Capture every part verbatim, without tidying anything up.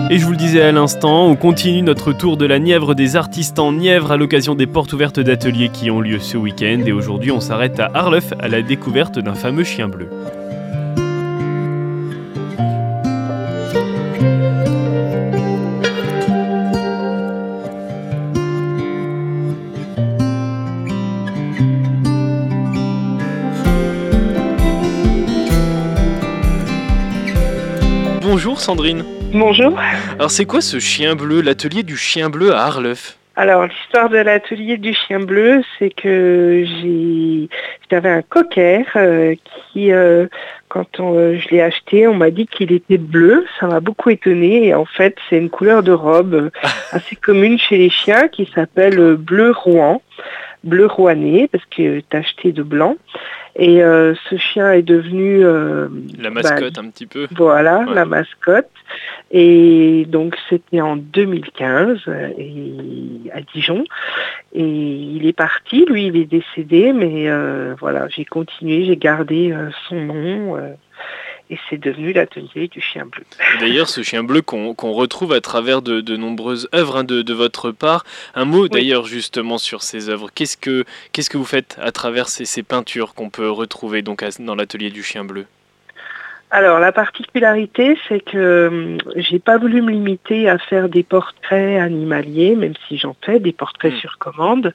Et je vous le disais à l'instant, on continue notre tour de la Nièvre des artistes en Nièvre à l'occasion des portes ouvertes d'ateliers qui ont lieu ce week-end. Et aujourd'hui, on s'arrête à Arleuf à la découverte d'un fameux chien bleu. Bonjour Sandrine. Bonjour. Alors c'est quoi ce chien bleu, l'atelier du chien bleu à Arleuf? Alors l'histoire de l'atelier du chien bleu, c'est que j'ai, j'avais un cocker euh, qui, euh, quand on, euh, je l'ai acheté, on m'a dit qu'il était bleu. Ça m'a beaucoup étonné et en fait c'est une couleur de robe assez commune chez les chiens qui s'appelle bleu Rouen, bleu rouennais parce que tacheté de blanc. Et euh, ce chien est devenu... Euh, la mascotte bah, un petit peu. Voilà, ouais. La mascotte. Et donc c'était en deux mille quinze et, à Dijon. Et il est parti, lui il est décédé, mais euh, voilà, j'ai continué, j'ai gardé euh, son nom. Euh, et c'est devenu l'atelier du chien bleu. D'ailleurs, ce chien bleu qu'on qu'on retrouve à travers de, de nombreuses œuvres hein, de, de votre part. Un mot oui. D'ailleurs justement sur ces œuvres. Qu'est-ce que, qu'est-ce que vous faites à travers ces, ces peintures qu'on peut retrouver donc à, dans l'atelier du chien bleu? Alors la particularité, c'est que euh, j'ai pas voulu me limiter à faire des portraits animaliers, même si j'en fais des portraits mmh. sur commande.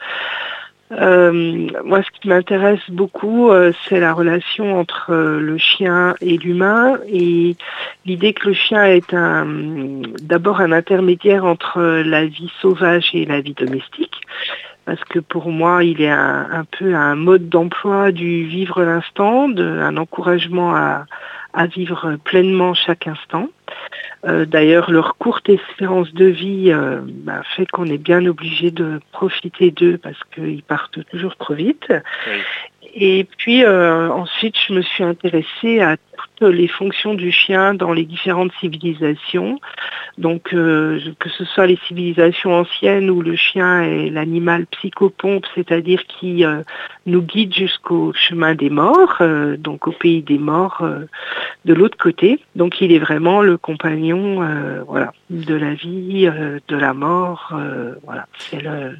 Euh, moi, ce qui m'intéresse beaucoup, euh, c'est la relation entre euh, le chien et l'humain et l'idée que le chien est un, d'abord un intermédiaire entre la vie sauvage et la vie domestique. Parce que pour moi, il est un, un peu un mode d'emploi du vivre l'instant, de, un encouragement à, à vivre pleinement chaque instant. Euh, d'ailleurs, leur courte espérance de vie euh, bah, fait qu'on est bien obligé de profiter d'eux parce qu'ils partent toujours trop vite. Oui. Et puis euh, ensuite, je me suis intéressée à toutes les fonctions du chien dans les différentes civilisations. Donc, euh, que ce soit les civilisations anciennes où le chien est l'animal psychopompe, c'est-à-dire qui euh, nous guide jusqu'au chemin des morts, euh, donc au pays des morts euh, de l'autre côté. Donc, il est vraiment le compagnon, euh, voilà, de la vie, euh, de la mort, euh, voilà. C'est le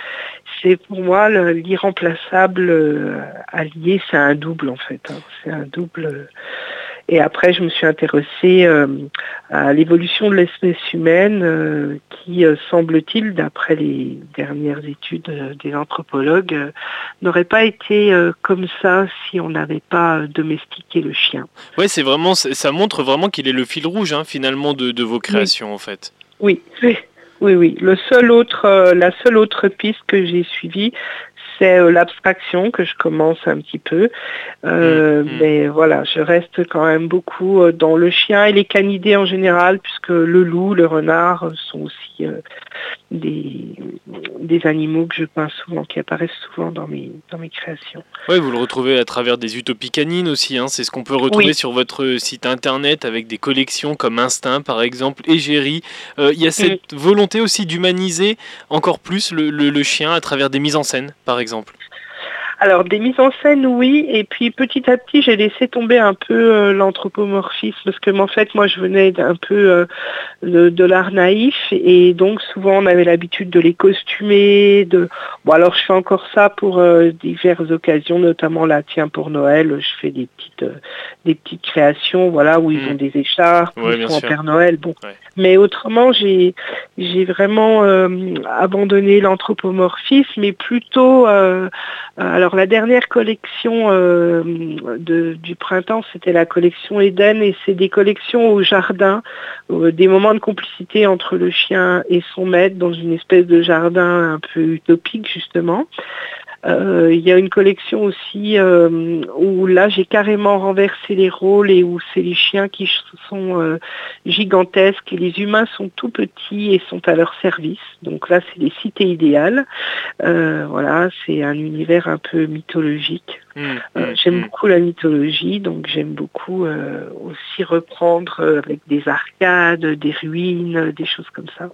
C'est pour moi le, l'irremplaçable euh, allié, c'est un double en fait. Hein. C'est un double. Euh, et après, je me suis intéressée euh, à l'évolution de l'espèce humaine euh, qui, euh, semble-t-il, d'après les dernières études euh, des anthropologues, euh, n'aurait pas été euh, comme ça si on n'avait pas domestiqué le chien. Ouais, c'est vraiment, ça montre vraiment qu'il est le fil rouge hein, finalement de, de vos créations oui. en fait. Oui, oui. Oui, oui. Le seul autre, euh, la seule autre piste que j'ai suivie, c'est euh, l'abstraction que je commence un petit peu. Euh, mmh. Mais voilà, je reste quand même beaucoup euh, dans le chien et les canidés en général, puisque le loup, le renard sont aussi euh, des, des animaux que je peins souvent, qui apparaissent souvent dans mes, dans mes créations. Oui, vous le retrouvez à travers des utopies canines aussi. Hein. C'est ce qu'on peut retrouver oui. sur votre site internet avec des collections comme Instinct, par exemple, Égérie. Euh, il y a cette mmh. volonté aussi d'humaniser encore plus le, le, le chien à travers des mises en scène, par exemple. exemple. Alors, des mises en scène, oui, et puis petit à petit, j'ai laissé tomber un peu euh, l'anthropomorphisme, parce que en fait, moi, je venais d'un peu euh, de, de l'art naïf, et donc souvent, on avait l'habitude de les costumer, de... Bon, alors, je fais encore ça pour euh, diverses occasions, notamment là, tiens, pour Noël, je fais des petites, euh, des petites créations, voilà, où ils mmh. ont des écharpes, ouais, ils sont sûr. en Père Noël, bon. Ouais. Mais autrement, j'ai, j'ai vraiment euh, abandonné l'anthropomorphisme, mais plutôt... Euh, alors la dernière collection euh, de, du printemps, c'était la collection Eden, et c'est des collections au jardin, euh, des moments de complicité entre le chien et son maître dans une espèce de jardin un peu utopique justement. Euh, il y a une collection aussi euh, où là j'ai carrément renversé les rôles et où c'est les chiens qui sont euh, gigantesques et les humains sont tout petits et sont à leur service. Donc là c'est les cités idéales. Euh, voilà, c'est un univers un peu mythologique. Mmh, euh, mmh, j'aime mmh. beaucoup la mythologie, donc j'aime beaucoup euh, aussi reprendre euh, avec des arcades, des ruines, des choses comme ça.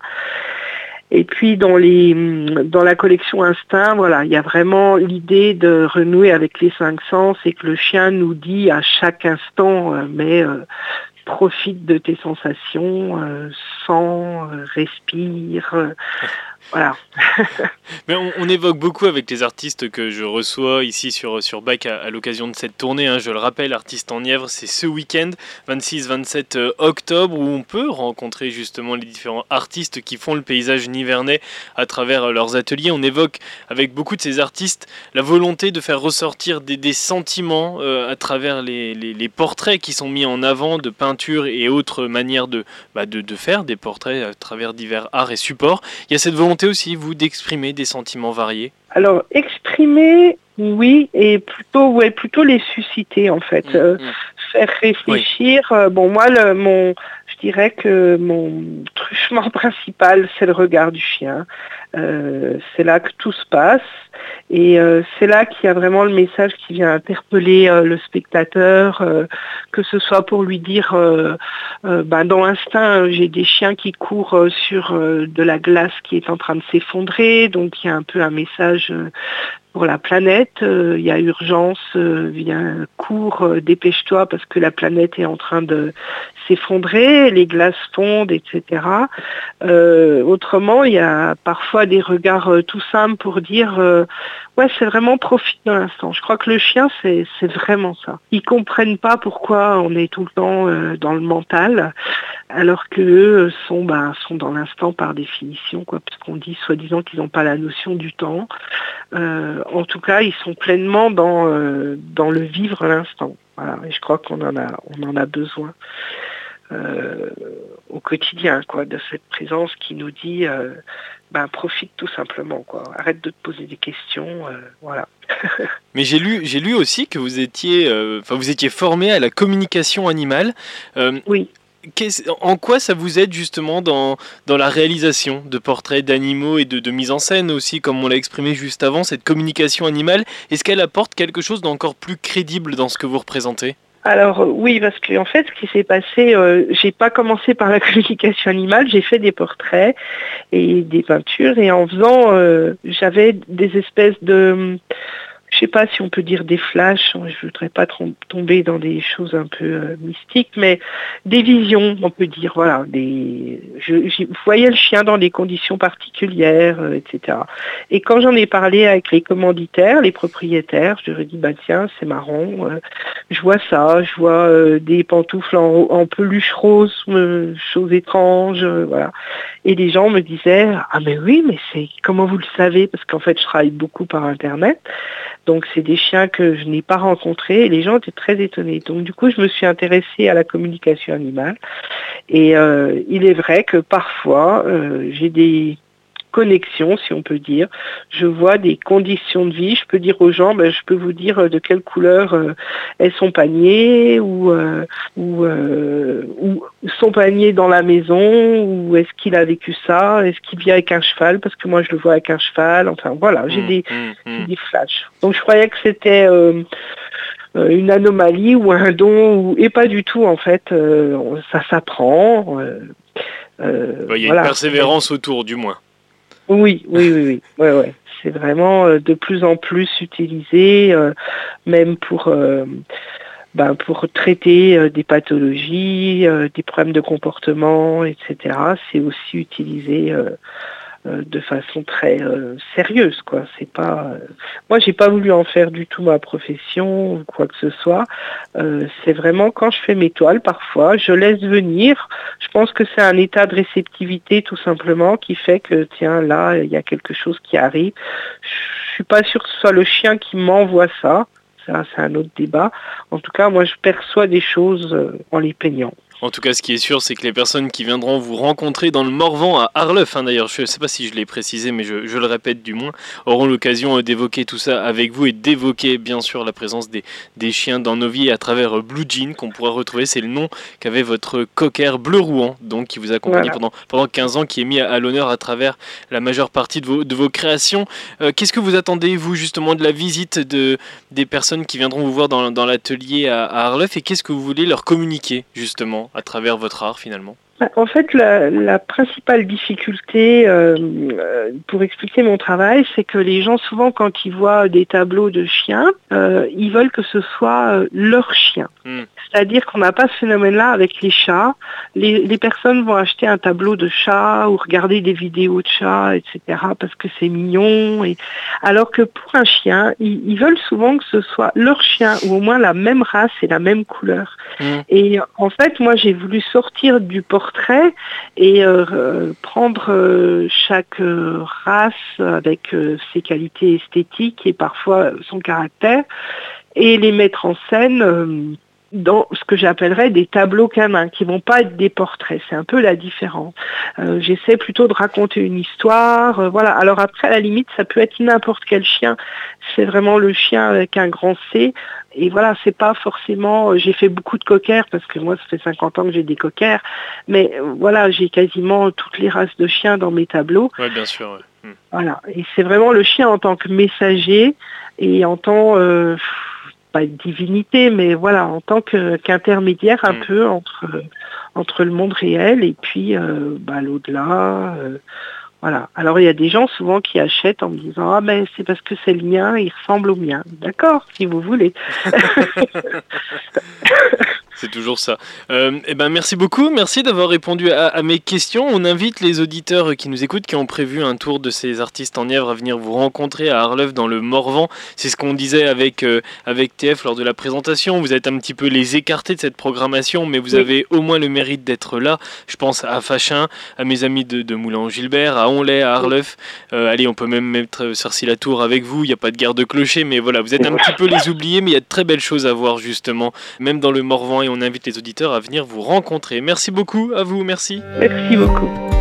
Et puis dans les dans la collection Instinct, voilà, il y a vraiment l'idée de renouer avec les cinq sens et que le chien nous dit à chaque instant, euh, mais euh, profite de tes sensations, euh, sens, euh, respire, euh, voilà. Mais on, on évoque beaucoup avec les artistes que je reçois ici sur, sur Bac à, à l'occasion de cette tournée, hein, je le rappelle, Artistes en Nièvre, c'est ce week-end, vingt-six vingt-sept octobre, où on peut rencontrer justement les différents artistes qui font le paysage nivernais à travers leurs ateliers. On évoque avec beaucoup de ces artistes la volonté de faire ressortir des, des sentiments euh, à travers les, les, les portraits qui sont mis en avant de peinture et autres manières de, bah de, de faire des portraits à travers divers arts et supports. Il y a cette volonté aussi, vous, d'exprimer des sentiments variés? Alors, exprimer, oui, et plutôt, ouais, plutôt les susciter, en fait. Mmh, euh, mmh. Faire réfléchir. Oui. Euh, bon, moi, le, mon, je dirais que mon truchement principal, c'est le regard du chien. Euh, c'est là que tout se passe. Et euh, c'est là qu'il y a vraiment le message qui vient interpeller euh, le spectateur, euh, que ce soit pour lui dire, euh, euh, ben, dans l'instinct, j'ai des chiens qui courent euh, sur euh, de la glace qui est en train de s'effondrer, donc il y a un peu un message euh, pour la planète, euh, il y a urgence, euh, viens, cours, euh, dépêche-toi parce que la planète est en train de s'effondrer, les glaces fondent, et cetera. Euh, autrement, il y a parfois des regards euh, tout simples pour dire euh, ouais, c'est vraiment profite de l'instant. Je crois que le chien, c'est, c'est vraiment ça. Ils comprennent pas pourquoi on est tout le temps euh, dans le mental, alors qu'eux sont, bah, sont dans l'instant par définition, quoi, parce qu'on dit soi-disant qu'ils n'ont pas la notion du temps. Euh, en tout cas, ils sont pleinement dans, euh, dans le vivre l'instant. Voilà. Et je crois qu'on en a, on en a besoin euh, au quotidien, quoi, de cette présence qui nous dit euh, ben, profite tout simplement, quoi. Arrête de te poser des questions, euh, voilà. Mais j'ai lu, j'ai lu aussi que vous étiez, enfin, euh, vous étiez formé à la communication animale. Euh, oui. En quoi ça vous aide justement dans, dans la réalisation de portraits d'animaux et de, de mise en scène aussi, comme on l'a exprimé juste avant, cette communication animale? Est-ce qu'elle apporte quelque chose d'encore plus crédible dans ce que vous représentez? Alors oui, parce que en fait, ce qui s'est passé, euh, j'ai pas commencé par la communication animale, j'ai fait des portraits et des peintures, et en faisant, euh, j'avais des espèces de... Je sais pas si on peut dire des flashs, je voudrais pas tomber dans des choses un peu euh, mystiques, mais des visions, on peut dire, voilà. Des, je, je voyais le chien dans des conditions particulières, euh, et cetera. Et quand j'en ai parlé avec les commanditaires, les propriétaires, je leur ai dit, bah tiens, c'est marrant, euh, je vois ça, je vois euh, des pantoufles en, en peluche rose, euh, choses étranges, euh, voilà. Et les gens me disaient, ah mais oui, mais c'est comment vous le savez? Parce qu'en fait, je travaille beaucoup par Internet. Donc c'est des chiens que je n'ai pas rencontrés et les gens étaient très étonnés. Donc du coup, je me suis intéressée à la communication animale. Et euh, il est vrai que parfois, euh, j'ai des connexions, si on peut dire. Je vois des conditions de vie. Je peux dire aux gens, ben, je peux vous dire de quelle couleur euh, est son panier, ou, euh, ou, euh, ou son panier dans la maison, ou est-ce qu'il a vécu ça, est-ce qu'il vient avec un cheval, parce que moi je le vois avec un cheval. Enfin voilà, j'ai, mmh, des, mmh, j'ai des flashs. Donc je croyais que c'était euh, une anomalie ou un don, ou, et pas du tout en fait. Euh, ça s'apprend. Euh, euh, Il y a voilà. Une persévérance autour, du moins. Oui, oui, oui, oui. Ouais, ouais. C'est vraiment euh, de plus en plus utilisé, euh, même pour, euh, ben, pour traiter euh, des pathologies, euh, des problèmes de comportement, et cetera. C'est aussi utilisé euh, euh, de façon très euh, sérieuse, quoi. C'est pas. Euh... Moi, j'ai pas voulu en faire du tout ma profession ou quoi que ce soit. Euh, c'est vraiment quand je fais mes toiles, parfois, je laisse venir. Je pense que c'est un état de réceptivité tout simplement qui fait que tiens, là, il y a quelque chose qui arrive. Je suis pas sûre que ce soit le chien qui m'envoie ça. Ça, c'est un autre débat. En tout cas, moi, je perçois des choses en les peignant. En tout cas, ce qui est sûr, c'est que les personnes qui viendront vous rencontrer dans le Morvan à Arleuf, hein, d'ailleurs, je ne sais pas si je l'ai précisé, mais je, je le répète du moins, auront l'occasion d'évoquer tout ça avec vous et d'évoquer bien sûr la présence des, des chiens dans nos vies à travers Blue Jean, qu'on pourra retrouver. C'est le nom qu'avait votre cocker bleu Rouen, donc qui vous a accompagné voilà. pendant, pendant quinze ans, qui est mis à, à l'honneur à travers la majeure partie de vos, de vos créations. Euh, qu'est-ce que vous attendez, vous, justement, de la visite de, des personnes qui viendront vous voir dans, dans l'atelier à, à Arleuf, et qu'est-ce que vous voulez leur communiquer, justement, à travers votre art finalement? En fait, la, la principale difficulté euh, pour expliquer mon travail, c'est que les gens, souvent, quand ils voient des tableaux de chiens, euh, ils veulent que ce soit leur chien. Mm. C'est-à-dire qu'on n'a pas ce phénomène-là avec les chats. Les, les personnes vont acheter un tableau de chat ou regarder des vidéos de chats, et cetera, parce que c'est mignon. Et... Alors que pour un chien, ils, ils veulent souvent que ce soit leur chien, ou au moins la même race et la même couleur. Mmh. Et en fait, moi, j'ai voulu sortir du portrait et euh, prendre euh, chaque euh, race avec euh, ses qualités esthétiques et parfois son caractère, et les mettre en scène euh, dans ce que j'appellerais des tableaux canins, qui vont pas être des portraits. C'est un peu la différence. Euh, j'essaie plutôt de raconter une histoire. Euh, voilà. Alors après, à la limite, ça peut être n'importe quel chien. C'est vraiment le chien avec un grand C. Et voilà, c'est pas forcément... J'ai fait beaucoup de cockers, parce que moi, ça fait cinquante ans que j'ai des cockers. Mais euh, voilà, j'ai quasiment toutes les races de chiens dans mes tableaux. Oui, bien sûr. Ouais. Hmm. Voilà. Et c'est vraiment le chien en tant que messager et en tant... Euh, pas de divinité, mais voilà, en tant que, qu'intermédiaire un mmh. peu entre, entre le monde réel et puis euh, bah, l'au-delà. Euh, voilà. Alors il y a des gens souvent qui achètent en me disant « Ah ben c'est parce que c'est le mien, il ressemble au mien. » D'accord, si vous voulez. C'est toujours ça. Euh, eh ben, merci beaucoup, merci d'avoir répondu à, à mes questions. On invite les auditeurs qui nous écoutent, qui ont prévu un tour de ces artistes en Nièvre, à venir vous rencontrer à Arleuf dans le Morvan. C'est ce qu'on disait avec, euh, avec T F lors de la présentation. Vous êtes un petit peu les écartés de cette programmation, mais vous oui. avez au moins le mérite d'être là. Je pense à Fachin, à mes amis de, de Moulin-Gilbert, à Onlay, à Arleuf. Euh, allez, on peut même mettre Cercy-la-Tour avec vous. Il n'y a pas de guerre de clocher, mais voilà, vous êtes un petit peu les oubliés, mais il y a de très belles choses à voir justement, même dans le Morvan, et on invite les auditeurs à venir vous rencontrer. Merci beaucoup à vous, merci. Merci beaucoup.